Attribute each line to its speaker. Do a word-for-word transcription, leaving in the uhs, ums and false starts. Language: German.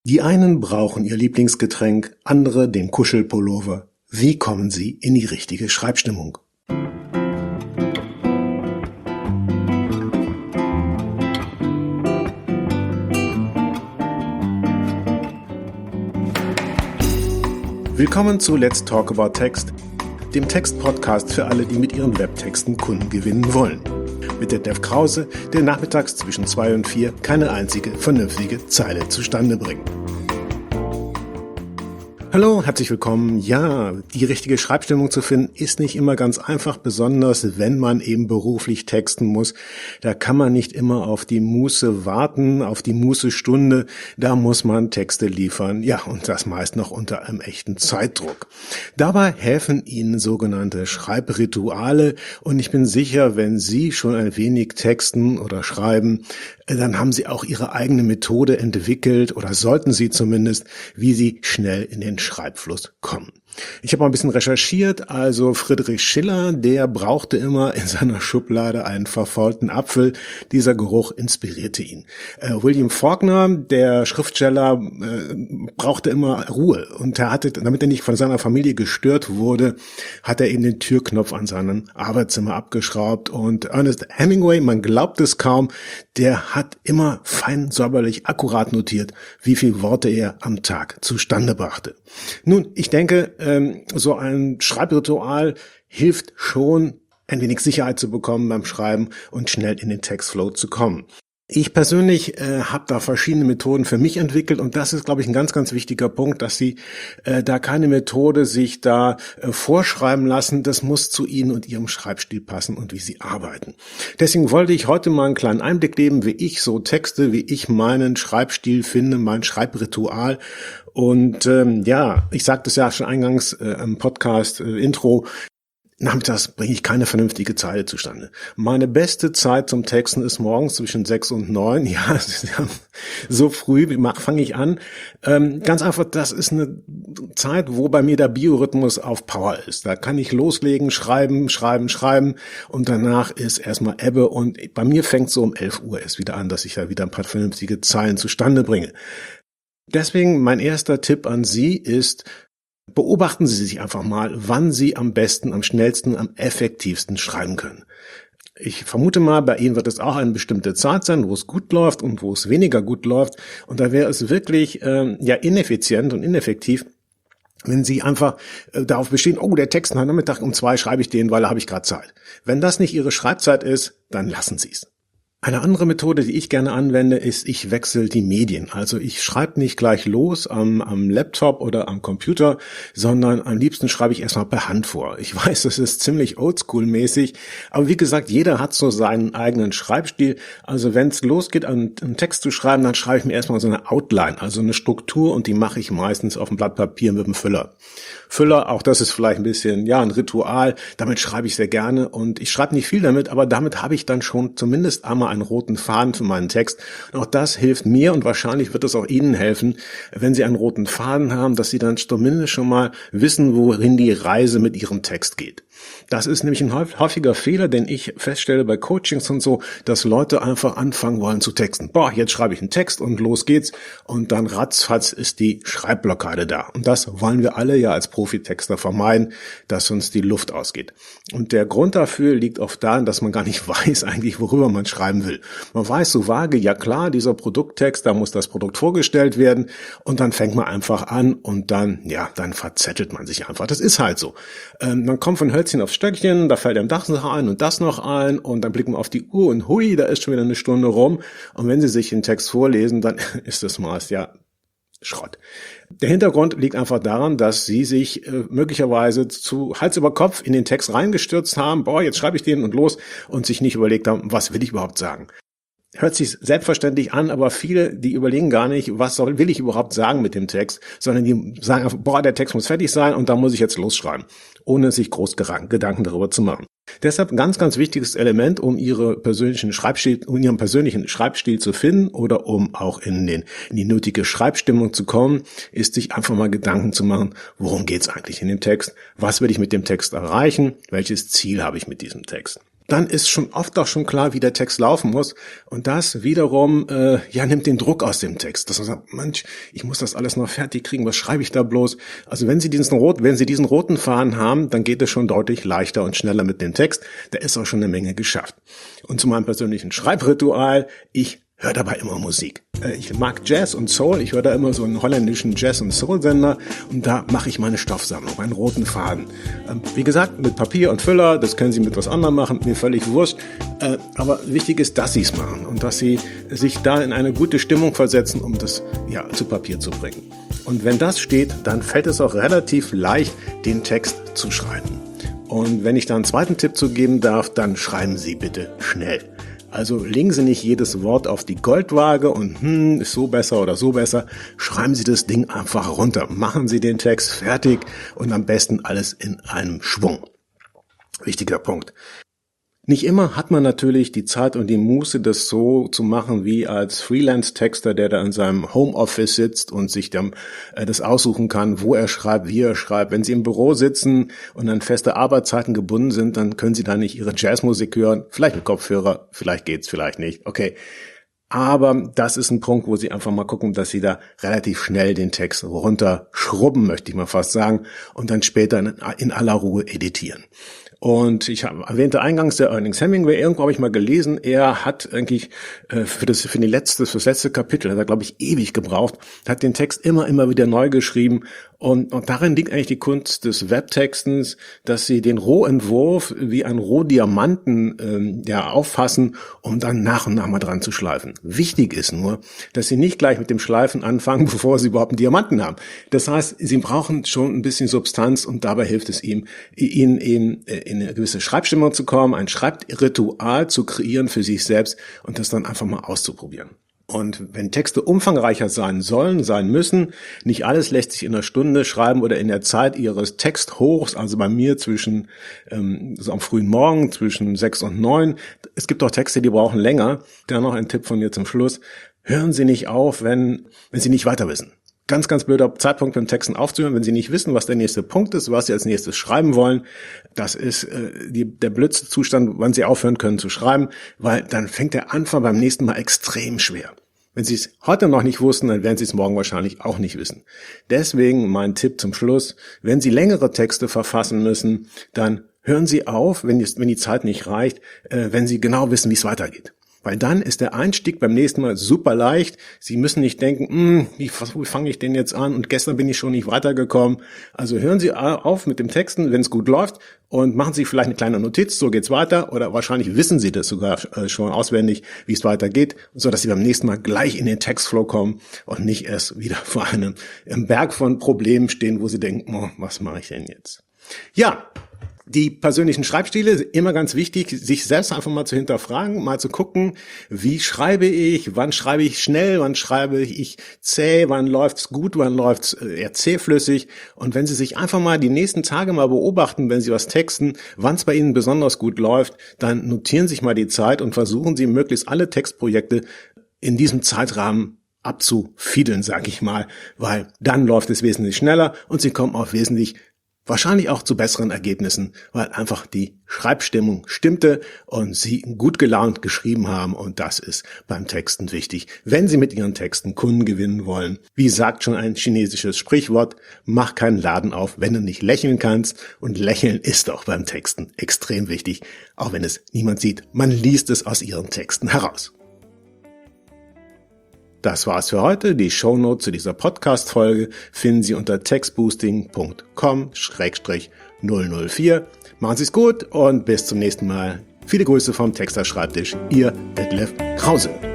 Speaker 1: Die einen brauchen ihr Lieblingsgetränk, andere den Kuschelpullover. Wie kommen sie in die richtige Schreibstimmung? Willkommen zu Let's Talk About Text, dem Text-Podcast für alle, die mit ihren Webtexten Kunden gewinnen wollen. Mit der Dev Krause, der nachmittags zwischen zwei und vier keine einzige vernünftige Zeile zustande bringt. Hallo, herzlich willkommen. Ja, die richtige Schreibstimmung zu finden ist nicht immer ganz einfach, besonders wenn man eben beruflich texten muss. Da kann man nicht immer auf die Muße warten, auf die Mußestunde. Da muss man Texte liefern. Ja, und das meist noch unter einem echten Zeitdruck. Dabei helfen Ihnen sogenannte Schreibrituale. Und ich bin sicher, wenn Sie schon ein wenig texten oder schreiben, dann haben Sie auch Ihre eigene Methode entwickelt oder sollten Sie zumindest, wie Sie schnell in den Schreibfluss kommen. Ich habe mal ein bisschen recherchiert, also Friedrich Schiller, der brauchte immer in seiner Schublade einen verfaulten Apfel. Dieser Geruch inspirierte ihn. Äh, William Faulkner, der Schriftsteller, äh, brauchte immer Ruhe und er hatte, damit er nicht von seiner Familie gestört wurde, hat er eben den Türknopf an seinem Arbeitszimmer abgeschraubt und Ernest Hemingway, man glaubt es kaum, der hat immer fein säuberlich akkurat notiert, wie viele Worte er am Tag zustande brachte. Nun, ich denke, so ein Schreibritual hilft schon, ein wenig Sicherheit zu bekommen beim Schreiben und schnell in den Textflow zu kommen. Ich persönlich äh, habe da verschiedene Methoden für mich entwickelt und das ist, glaube ich, ein ganz, ganz wichtiger Punkt, dass Sie äh, da keine Methode sich da äh, vorschreiben lassen. Das muss zu Ihnen und Ihrem Schreibstil passen und wie Sie arbeiten. Deswegen wollte ich heute mal einen kleinen Einblick geben, wie ich so texte, wie ich meinen Schreibstil finde, mein Schreibritual. Und ähm, ja, ich sagte es ja schon eingangs äh, im Podcast-Intro, äh, nachmittags bringe ich keine vernünftige Zeile zustande. Meine beste Zeit zum Texten ist morgens zwischen sechs und neun. Ja, so früh fange ich an. Ähm, ganz einfach, das ist eine Zeit, wo bei mir der Biorhythmus auf Power ist. Da kann ich loslegen, schreiben, schreiben, schreiben und danach ist erstmal Ebbe und bei mir fängt so um elf Uhr erst wieder an, dass ich da wieder ein paar vernünftige Zeilen zustande bringe. Deswegen mein erster Tipp an Sie ist, beobachten Sie sich einfach mal, wann Sie am besten, am schnellsten, am effektivsten schreiben können. Ich vermute mal, bei Ihnen wird es auch eine bestimmte Zeit sein, wo es gut läuft und wo es weniger gut läuft. Und da wäre es wirklich ähm, ja ineffizient und ineffektiv, wenn Sie einfach äh, darauf bestehen, oh, der Text am Nachmittag um zwei schreibe ich den, weil da habe ich gerade Zeit. Wenn das nicht Ihre Schreibzeit ist, dann lassen Sie es. Eine andere Methode, die ich gerne anwende, ist, ich wechsle die Medien. Also ich schreibe nicht gleich los am, am Laptop oder am Computer, sondern am liebsten schreibe ich erstmal per Hand vor. Ich weiß, das ist ziemlich oldschool-mäßig, aber wie gesagt, jeder hat so seinen eigenen Schreibstil. Also wenn es losgeht, einen, einen Text zu schreiben, dann schreibe ich mir erstmal so eine Outline, also eine Struktur und die mache ich meistens auf dem Blatt Papier mit dem Füller. Füller, auch das ist vielleicht ein bisschen, ja, ein Ritual, damit schreibe ich sehr gerne und ich schreibe nicht viel damit, aber damit habe ich dann schon zumindest einmal einen roten Faden für meinen Text. Und auch das hilft mir und wahrscheinlich wird es auch Ihnen helfen, wenn Sie einen roten Faden haben, dass Sie dann zumindest schon mal wissen, wohin die Reise mit Ihrem Text geht. Das ist nämlich ein häufiger Fehler, den ich feststelle bei Coachings und so, dass Leute einfach anfangen wollen zu texten. Boah, jetzt schreibe ich einen Text und los geht's und dann ratzfatz ist die Schreibblockade da. Und das wollen wir alle ja als Profitexter vermeiden, dass uns die Luft ausgeht. Und der Grund dafür liegt oft darin, dass man gar nicht weiß eigentlich, worüber man schreiben will. Man weiß so vage, ja klar, dieser Produkttext, da muss das Produkt vorgestellt werden und dann fängt man einfach an und dann, ja, dann verzettelt man sich einfach. Das ist halt so. Ähm, man kommt von Hölzchen aufs Stöckchen, da fällt einem das noch ein und das noch ein und dann blicken wir auf die Uhr und hui, da ist schon wieder eine Stunde rum und wenn Sie sich den Text vorlesen, dann ist das meist ja Schrott. Der Hintergrund liegt einfach daran, dass Sie sich äh, möglicherweise zu Hals über Kopf in den Text reingestürzt haben, boah, jetzt schreibe ich den und los und sich nicht überlegt haben, was will ich überhaupt sagen. Hört sich selbstverständlich an, aber viele, die überlegen gar nicht, was soll, will ich überhaupt sagen mit dem Text, sondern die sagen einfach, boah, der Text muss fertig sein und da muss ich jetzt losschreiben, ohne sich groß Gedanken darüber zu machen. Deshalb ein ganz, ganz wichtiges Element, um ihre persönlichen Schreibstil, um ihren persönlichen Schreibstil zu finden oder um auch in den, in die nötige Schreibstimmung zu kommen, ist sich einfach mal Gedanken zu machen, worum geht's eigentlich in dem Text? Was will ich mit dem Text erreichen? Welches Ziel habe ich mit diesem Text? dann ist schon oft auch schon klar, wie der Text laufen muss. Und das wiederum äh, ja nimmt den Druck aus dem Text. Dass man sagt, Mensch, ich muss das alles noch fertig kriegen, was schreibe ich da bloß? Also wenn Sie diesen rot, wenn Sie diesen roten Faden haben, dann geht es schon deutlich leichter und schneller mit dem Text. Da ist auch schon eine Menge geschafft. Und zu meinem persönlichen Schreibritual, ich höre dabei immer Musik. Ich mag Jazz und Soul, ich höre da immer so einen holländischen Jazz- und Soul-Sender und da mache ich meine Stoffsammlung, meinen roten Faden. Wie gesagt, mit Papier und Füller, das können Sie mit was anderem machen, mir völlig wurscht. Aber wichtig ist, dass Sie es machen und dass Sie sich da in eine gute Stimmung versetzen, um das ja zu Papier zu bringen. Und wenn das steht, dann fällt es auch relativ leicht, den Text zu schreiben. Und wenn ich da einen zweiten Tipp zu geben darf, dann schreiben Sie bitte schnell. Also legen Sie nicht jedes Wort auf die Goldwaage und hm, ist so besser oder so besser. Schreiben Sie das Ding einfach runter. Machen Sie den Text fertig und am besten alles in einem Schwung. Wichtiger Punkt. Nicht immer hat man natürlich die Zeit und die Muße, das so zu machen wie als Freelance-Texter, der da in seinem Homeoffice sitzt und sich dann äh, das aussuchen kann, wo er schreibt, wie er schreibt. Wenn Sie im Büro sitzen und an feste Arbeitszeiten gebunden sind, dann können Sie da nicht Ihre Jazzmusik hören. Vielleicht mit Kopfhörer, vielleicht geht's, vielleicht nicht. Okay. Aber das ist ein Punkt, wo Sie einfach mal gucken, dass Sie da relativ schnell den Text runterschrubben, möchte ich mal fast sagen, und dann später in, in aller Ruhe editieren. Und ich habe erwähnte eingangs der Ernest Hemingway, irgendwo habe ich mal gelesen, er hat eigentlich äh, für das für die letzte für das letzte Kapitel, hat er glaube ich ewig gebraucht, hat den Text immer immer wieder neu geschrieben und und darin liegt eigentlich die Kunst des Webtextens, dass sie den Rohentwurf wie ein Rohdiamanten ähm, ja auffassen, um dann nach und nach mal dran zu schleifen. Wichtig ist nur, dass sie nicht gleich mit dem Schleifen anfangen, bevor sie überhaupt einen Diamanten haben. Das heißt, sie brauchen schon ein bisschen Substanz und dabei hilft es ihm, ihnen eben äh, in eine gewisse Schreibstimmung zu kommen, ein Schreibritual zu kreieren für sich selbst und das dann einfach mal auszuprobieren. Und wenn Texte umfangreicher sein sollen, sein müssen, nicht alles lässt sich in einer Stunde schreiben oder in der Zeit Ihres Texthochs, also bei mir zwischen ähm, so am frühen Morgen, zwischen sechs und neun. Es gibt auch Texte, die brauchen länger. Dann noch ein Tipp von mir zum Schluss. Hören Sie nicht auf, wenn, wenn Sie nicht weiter wissen. Ganz, ganz blöder Zeitpunkt beim Texten aufzuhören, wenn Sie nicht wissen, was der nächste Punkt ist, was Sie als nächstes schreiben wollen. Das ist äh, die, der blödste Zustand, wann Sie aufhören können zu schreiben, weil dann fängt der Anfang beim nächsten Mal extrem schwer. Wenn Sie es heute noch nicht wussten, dann werden Sie es morgen wahrscheinlich auch nicht wissen. Deswegen mein Tipp zum Schluss, wenn Sie längere Texte verfassen müssen, dann hören Sie auf, wenn die, wenn die Zeit nicht reicht, äh, wenn Sie genau wissen, wie es weitergeht. Weil dann ist der Einstieg beim nächsten Mal super leicht. Sie müssen nicht denken, wie, wie fange ich denn jetzt an und gestern bin ich schon nicht weitergekommen. Also hören Sie auf mit dem Texten, wenn es gut läuft und machen Sie vielleicht eine kleine Notiz, so geht's weiter oder wahrscheinlich wissen Sie das sogar schon auswendig, wie es weitergeht, so dass Sie beim nächsten Mal gleich in den Textflow kommen und nicht erst wieder vor einem Berg von Problemen stehen, wo Sie denken, oh, was mache ich denn jetzt? Ja. Die persönlichen Schreibstile, immer ganz wichtig, sich selbst einfach mal zu hinterfragen, mal zu gucken, wie schreibe ich, wann schreibe ich schnell, wann schreibe ich zäh, wann läuft's gut, wann läuft's eher zähflüssig. Und wenn Sie sich einfach mal die nächsten Tage mal beobachten, wenn Sie was texten, wann es bei Ihnen besonders gut läuft, dann notieren Sie sich mal die Zeit und versuchen Sie möglichst alle Textprojekte in diesem Zeitrahmen abzufiedeln, sag ich mal, weil dann läuft es wesentlich schneller und Sie kommen auf wesentlich wahrscheinlich auch zu besseren Ergebnissen, weil einfach die Schreibstimmung stimmte und Sie gut gelaunt geschrieben haben und das ist beim Texten wichtig, wenn Sie mit Ihren Texten Kunden gewinnen wollen. Wie sagt schon ein chinesisches Sprichwort, mach keinen Laden auf, wenn du nicht lächeln kannst und lächeln ist auch beim Texten extrem wichtig, auch wenn es niemand sieht. Man liest es aus Ihren Texten heraus. Das war's für heute. Die Shownotes zu dieser Podcast-Folge finden Sie unter textboosting punkt com Schrägstrich null null vier. Machen Sie es gut und bis zum nächsten Mal. Viele Grüße vom Texter Schreibtisch. Ihr Detlef Krause.